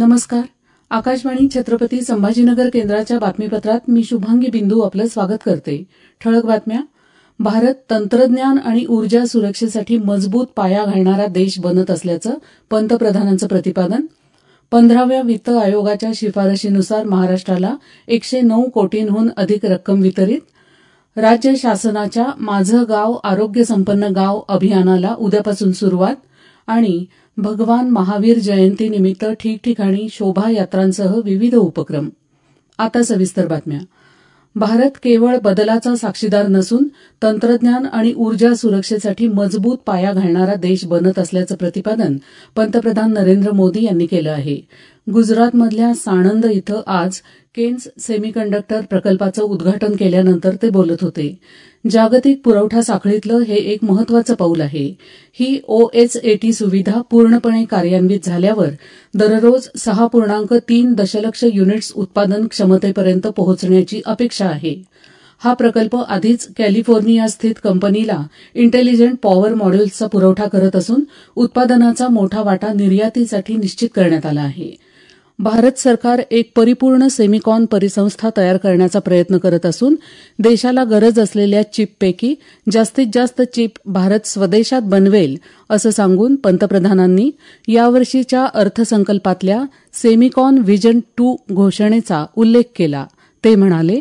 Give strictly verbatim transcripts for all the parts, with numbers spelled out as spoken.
नमस्कार. आकाशवाणी छत्रपती संभाजीनगर केंद्राच्या बातमीपत्रात मी शुभांगी बिंदू आपलं स्वागत करते. ठळक बातम्या. भारत तंत्रज्ञान आणि ऊर्जा सुरक्षेसाठी मजबूत पाया घालणारा देश बनत असल्याचं पंतप्रधानांचं प्रतिपादन. पंधराव्या वित्त आयोगाच्या शिफारशीनुसार महाराष्ट्राला एकशे नऊ कोटींहून अधिक रक्कम वितरित. राज्य शासनाच्या माझं गाव आरोग्य संपन्न गाव अभियानाला उद्यापासून सुरुवात. आणि भगवान महावीर जयंतीनिमित्त ठिकठिकाणी शोभायात्रांसह विविध उपक्रम. आता सविस्तर बातम्या. भारत केवळ बदलाचा साक्षीदार नसून तंत्रज्ञान आणि ऊर्जा सुरक्षेसाठी मजबूत पाया घालणारा देश बनत असल्याचं प्रतिपादन पंतप्रधान नरेंद्र मोदी यांनी केलं आहे. गुजरातमधल्या साणंद इथं आज केन्स सेमीकंडक्टर प्रकल्पाचं उद्घाटन केल्यानंतर ते बोलत होते. जागतिक पुरवठा साखळीतलं हे एक महत्वाचं पाऊल आहे. ही ओएचएटी सुविधा पूर्णपणे कार्यान्वित झाल्यावर दररोज सहा पूर्णांक तीन दशलक्ष युनिट्स उत्पादन क्षमतेपर्यंत पोहोचण्याची अपेक्षा आहे. हा प्रकल्प आधीच कॅलिफोर्नियास्थित कंपनीला इंटेलिजंट पॉवर मॉड्यूल्सचा पुरवठा करत असून उत्पादनाचा मोठा वाटा निर्यातीसाठी निश्चित करण्यात आला आहे. भारत सरकार एक परिपूर्ण सेमिकॉन परिसंस्था तयार करण्याचा प्रयत्न करत असून देशाला गरज असलेल्या चिपपैकी जास्तीत जास्त चिप भारत स्वदेशात बनवेल असं सांगून पंतप्रधानांनी यावर्षीच्या अर्थसंकल्पातल्या सेमिकॉन व्हिजन टू घोषणेचा उल्लेख केला. ते म्हणाले,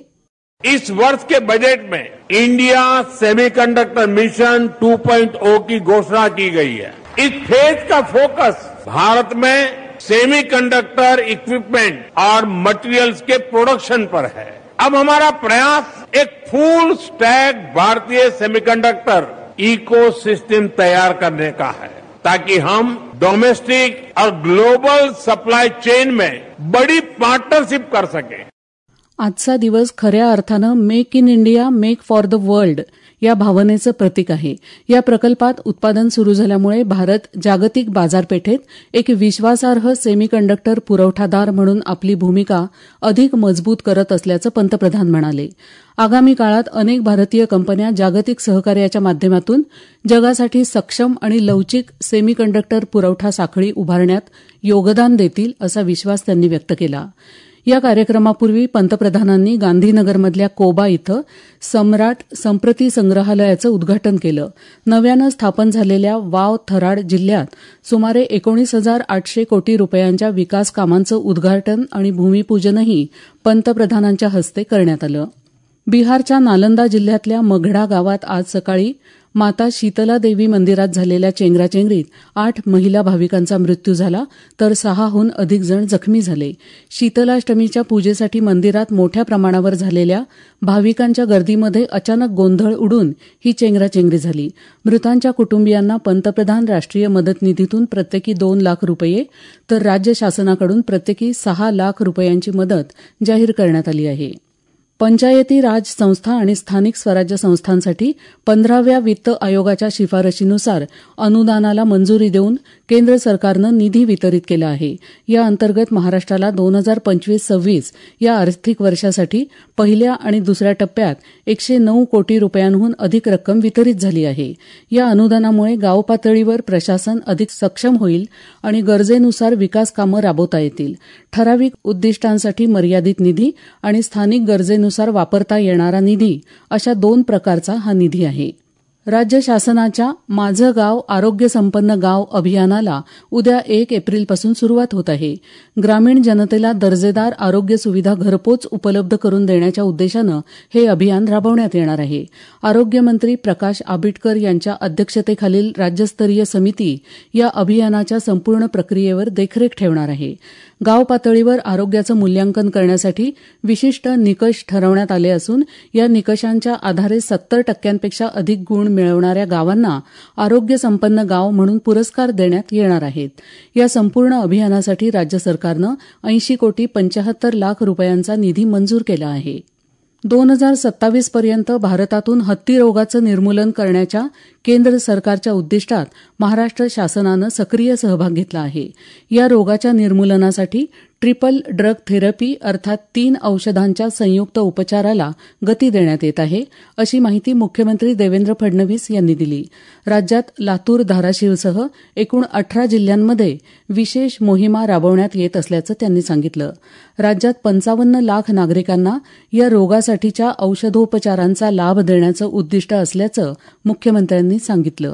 इस वर्ष के बजट में India semiconductor mission two point O की घोषणा की गई है. इस फेज का फोकस भारत में सेमीकंडक्टर इक्विपमेंट और मटेरियल्स के प्रोडक्शन पर है. अब हमारा प्रयास एक फुल स्टैक भारतीय सेमीकंडक्टर इकोसिस्टम तैयार करने का है ताकि हम डोमेस्टिक और ग्लोबल सप्लाई चेन में बड़ी पार्टनरशिप कर सकें. आजचा दिवस खऱ्या अर्थानं make in India make for the world या भावनेचं प्रतीक आहे. या प्रकल्पात उत्पादन सुरू झाल्यामुळे भारत जागतिक बाजारपेठेत एक विश्वासार्ह सेमीकंडक्टर पुरवठादार म्हणून आपली भूमिका अधिक मजबूत करत असल्याचं पंतप्रधान म्हणाले. आगामी काळात अनेक भारतीय कंपन्या जागतिक सहकार्याच्या माध्यमातून जगासाठी सक्षम आणि लवचिक सेमीकंडक्टर पुरवठा साखळी उभारण्यात योगदान देतील असा विश्वास त्यांनी व्यक्त केला. या कार्यक्रमापूर्वी पंतप्रधानांनी गांधीनगरमधल्या कोबा इथं सम्राट संप्रती संग्रहालयाचं उद्घाटन केलं. नव्यानं स्थापन झालेल्या वाव थराड जिल्ह्यात सुमारे एकोणीस हजार आठशे कोटी रुपयांच्या विकास कामांचं उद्घाटन आणि भूमिपूजनही पंतप्रधानांच्या हस्ते करण्यात आलं. बिहारच्या नालंदा जिल्ह्यातल्या मघडा गावात आज सकाळी माता शीतला देवी मंदिरात झालेल्या चेंगराचेंगरीत आठ महिला भाविकांचा मृत्यू झाला तर सहाहून अधिक जण जखमी झाले. शीतलाष्टमीच्या पूजेसाठी मंदिरात मोठ्या प्रमाणावर झालेल्या भाविकांच्या गर्दीमध्ये अचानक गोंधळ उडून ही चेंगराचेंगरी झाली. मृतांच्या कुटुंबियांना पंतप्रधान राष्ट्रीय मदत निधीतून प्रत्येकी दोन लाख रुपये तर राज्य शासनाकडून प्रत्येकी सहा लाख रुपयांची मदत जाहीर करण्यात आली आहे. पंचायती राज संस्था आणि स्थानिक स्वराज्य संस्थांसाठी पंधराव्या वित्त आयोगाच्या शिफारशीनुसार अनुदानाला मंजुरी देऊन केंद्र सरकारनं निधी वितरित केला आहे. या अंतर्गत महाराष्ट्राला दोन हजार पंचवीस सव्वीस या आर्थिक वर्षासाठी पहिल्या आणि दुसऱ्या टप्प्यात एकशे नऊ कोटी रुपयांहून अधिक रक्कम वितरित झाली आहे. या अनुदानामुळे गाव पातळीवर प्रशासन अधिक सक्षम होईल आणि गरजेनुसार विकास कामं राबवता येतील. ठराविक उद्दिष्टांसाठी मर्यादित निधी आणि स्थानिक गरजेनुसार वापरता येणारा निधी अशा दोन प्रकारचा हा निधी आहे. राज्य शासनाच्या माझं गाव आरोग्य संपन्न गाव अभियानाला उद्या एक एप्रिलपासून सुरुवात होत आहे. ग्रामीण जनतेला दर्जेदार आरोग्य सुविधा घरपोच उपलब्ध करून देण्याच्या उद्देशानं हे अभियान राबवण्यात येणार आहे. आरोग्यमंत्री प्रकाश आंबेडकर यांच्या अध्यक्षतेखालील राज्यस्तरीय समिती या अभियानाच्या संपूर्ण प्रक्रियेवर देखरेख ठेवणार आहे. गाव पातळीवर आरोग्याचं मूल्यांकन करण्यासाठी विशिष्ट निकष ठरवण्यात आले असून या निकषांच्या आधारे सत्तर टक्क्यांपेक्षा अधिक गुण मिळवणाऱ्या गावांना आरोग्य संपन्न गाव म्हणून पुरस्कार देण्यात येणार आहेत. या संपूर्ण अभियानासाठी राज्य सरकारनं ऐंशी कोटी पंचाहत्तर लाख रुपयांचा निधी मंजूर केला आहे. दोन हजार सत्तावीस पर्यंत भारतातून हत्ती रोगाचं निर्मूलन करण्याच्या केंद्र सरकारच्या उद्दिष्टात महाराष्ट्र शासनानं सक्रिय सहभाग घेतला आहे. या रोगाच्या निर्मूलनासाठी ट्रिपल ड्रग थेरपी अर्थात तीन औषधांच्या संयुक्त उपचाराला गती देण्यात येत आहे अशी माहिती मुख्यमंत्री देवेंद्र फडणवीस यांनी दिली. राज्यात लातूर, धाराशिवसह एकूण अठरा जिल्ह्यांमध्ये विशेष मोहिमा राबवण्यात येत असल्याचं त्यांनी सांगितलं. राज्यात पंचावन्न लाख नागरिकांना या रोगासाठीच्या औषधोपचारांचा लाभ देण्याचं उद्दिष्ट असल्याचं मुख्यमंत्र्यांनी सांगितलं.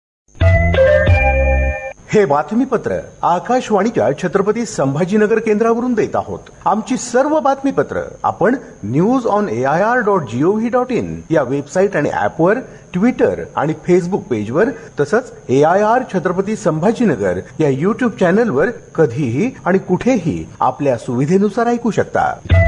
हे बातमीपत्र आकाशवाणीच्या छत्रपती संभाजीनगर केंद्रावरून देत आहोत. आमची सर्व बातमीपत्र आपण news on AIR dot gov dot in या वेबसाईट आणि ऍपवर, ट्विटर आणि फेसबुक पेजवर तसंच एआयआर छत्रपती संभाजीनगर या युट्यूब चॅनलवर कधीही आणि कुठेही आपल्या सुविधेनुसार ऐकू शकता.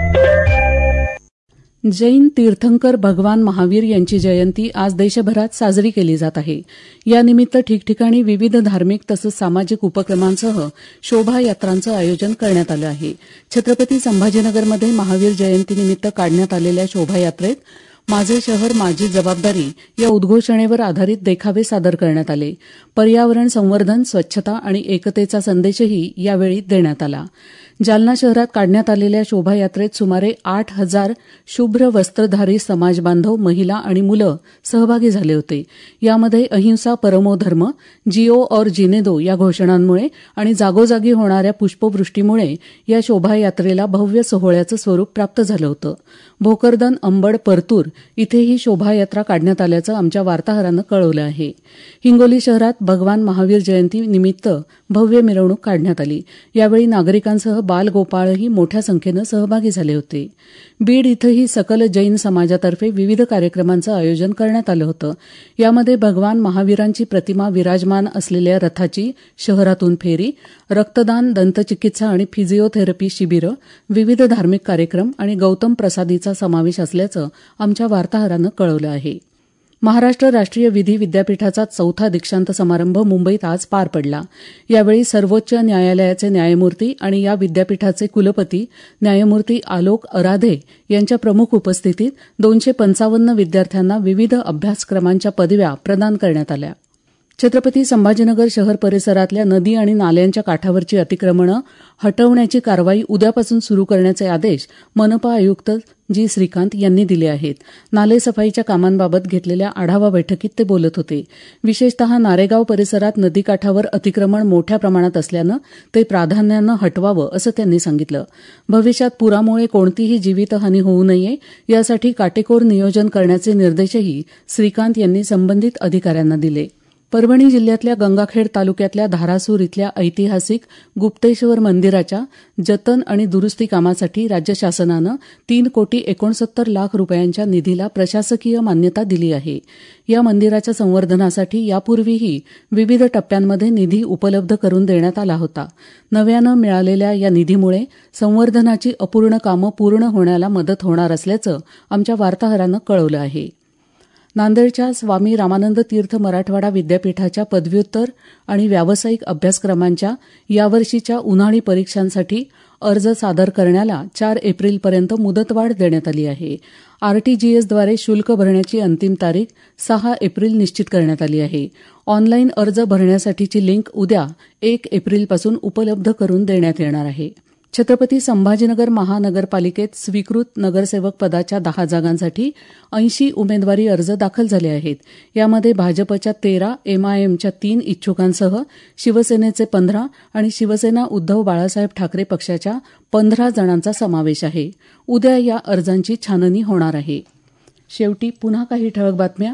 जैन तीर्थंकर भगवान महावीर यांची जयंती आज देशभरात साजरी केली जात आहे. यानिमित्त ठिकठिकाणी विविध धार्मिक तसंच सामाजिक उपक्रमांसह शोभायात्रांचं आयोजन करण्यात आलं आहे. छत्रपती संभाजीनगरमध्ये महावीर जयंतीनिमित्त काढण्यात आलेल्या शोभायात्रेत माझे शहर माझी जबाबदारी या उद्घोषणेवर आधारित देखावे सादर करण्यात आले. पर्यावरण संवर्धन, स्वच्छता आणि एकतेचा संदेशही यावेळी देण्यात आला. जालना शहरात काढण्यात आलेल्या शोभायात्रेत सुमारे आठ हजार शुभ्र वस्त्रधारी समाजबांधव, महिला आणि मुलं सहभागी झाले होते. यामध्ये अहिंसा परमो धर्म, जिओ और जीने दो या घोषणांमुळे आणि जागोजागी होणाऱ्या पुष्पवृष्टीमुळे या शोभायात्रेला भव्य सोहळ्याचं स्वरूप प्राप्त झालं होतं. भोकरदन, अंबड, परतूर इथे ही शोभायात्रा काढण्यात आल्याचं आमच्या वार्ताहरानं कळवलं आहे. हिंगोली शहरात भगवान महावीर जयंती निमित्त भव्य मिरवणूक काढण्यात आली. यावेळी नागरिकांसह बालगोपाळही मोठ्या संख्येनं सहभागी झाले होते. बीड इथंही सकल जैन समाजातर्फे विविध कार्यक्रमांचं आयोजन करण्यात आलं होतं. यामध्ये भगवान महावीरांची प्रतिमा विराजमान असलेल्या रथाची शहरातून फेरी, रक्तदान, दंतचिकित्सा आणि फिजिओथेरपी शिबिरं, विविध धार्मिक कार्यक्रम आणि गौतम प्रसादीचा समावेश असल्याचं आमच्या वार्ताहरानं कळवलं आहे. महाराष्ट्र राष्ट्रीय विधी विद्यापीठाचा चौथा दीक्षांत समारंभ मुंबईत आज पार पडला. यावेळी सर्वोच्च न्यायालयाचे न्यायमूर्ती आणि या विद्यापीठाचे कुलपती न्यायमूर्ती आलोक अराधे यांच्या प्रमुख उपस्थितीत दोनशे पंचावन्न विद्यार्थ्यांना विविध अभ्यासक्रमांच्या पदव्या प्रदान करण्यात आल्या. छत्रपती संभाजीनगर शहर परिसरातल्या नदी आणि नाल्यांच्या काठावरची अतिक्रमणं हटवण्याची कारवाई उद्यापासून सुरू करण्याचे आदेश मनपा आयुक्त जी श्रीकांत यांनी दिले आहेत. नालेसफाईच्या कामांबाबत घेतलेल्या आढावा बैठकीत ते बोलत होते. विशेषतः नारेगाव परिसरात नदीकाठावर अतिक्रमण मोठ्या प्रमाणात असल्यानं ते प्राधान्यानं हटवावं असं त्यांनी सांगितलं. भविष्यात पुरामुळे कोणतीही जीवितहानी होऊ नये यासाठी काटेकोर नियोजन करण्याचे निर्देशही श्रीकांत यांनी संबंधित अधिकाऱ्यांना दिले. परभणी जिल्ह्यातल्या गंगाखेड तालुक्यातल्या धारासूर इथल्या ऐतिहासिक गुप्तेश्वर मंदिराच्या जतन आणि दुरुस्ती कामासाठी राज्य शासनानं तीन कोटी एकोणसत्तर लाख रुपयांच्या निधीला प्रशासकीय मान्यता दिली आहे. या मंदिराच्या संवर्धनासाठी यापूर्वीही विविध टप्प्यांमध्ये निधी उपलब्ध करून देण्यात आला होता. नव्यानं मिळालेल्या या निधीमुळे संवर्धनाची अपूर्ण कामं पूर्ण होण्याला मदत होणार असल्याचं आमच्या वार्ताहरानं कळवलं आहे. नांदेडच्या स्वामी रामानंद तीर्थ मराठवाडा विद्यापीठाच्या पदव्युत्तर आणि व्यावसायिक अभ्यासक्रमांच्या यावर्षीच्या उन्हाळी परीक्षांसाठी अर्ज सादर करण्याला चार एप्रिलपर्यंत मुदतवाढ देण्यात आली आहे. आरटीजीएसद्वारे शुल्क भरण्याची अंतिम तारीख सहा एप्रिल निश्चित करण्यात आली आहे. ऑनलाईन अर्ज भरण्यासाठीची लिंक उद्या एक एप्रिलपासून उपलब्ध करून देण्यात येणार आहे. छत्रपती संभाजीनगर महानगरपालिकेत स्वीकृत नगरसेवक पदाच्या दहा जागांसाठी ऐंशी उमेदवारी अर्ज दाखल झाले आहेत. यामध्ये भाजपच्या तेरा, एमआयएमच्या तीन इच्छुकांसह शिवसेनेचे पंधरा आणि शिवसेना उद्धव बाळासाहेब ठाकरे पक्षाच्या पंधरा जणांचा समावेश आहे. उद्या या अर्जांची छाननी होणार आहे. शेवटी पुन्हा काही ठळक बातम्या.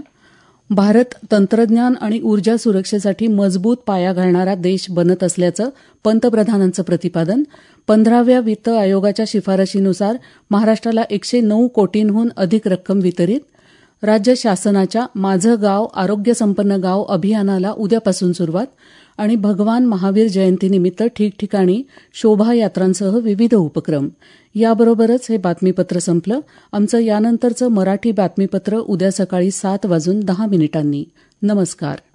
भारत तंत्रज्ञान आणि ऊर्जा सुरक्षेसाठी मजबूत पाया घालणारा देश बनत असल्याचं पंतप्रधानांचं प्रतिपादन. पंधराव्या वित्त आयोगाच्या शिफारशीनुसार महाराष्ट्राला एकशे नऊ कोटींहून अधिक रक्कम वितरित. राज्य शासनाच्या माझं गाव आरोग्यसंपन्न गाव अभियानाला उद्यापासून सुरुवात. आणि भगवान महावीर जयंतीनिमित्त ठिकठिकाणी शोभायात्रांसह विविध उपक्रम. याबरोबरच हे बातमीपत्र संपलं. आमचं यानंतरचं मराठी बातमीपत्र उद्या सकाळी सात वाजून दहा मिनिटांनी. नमस्कार.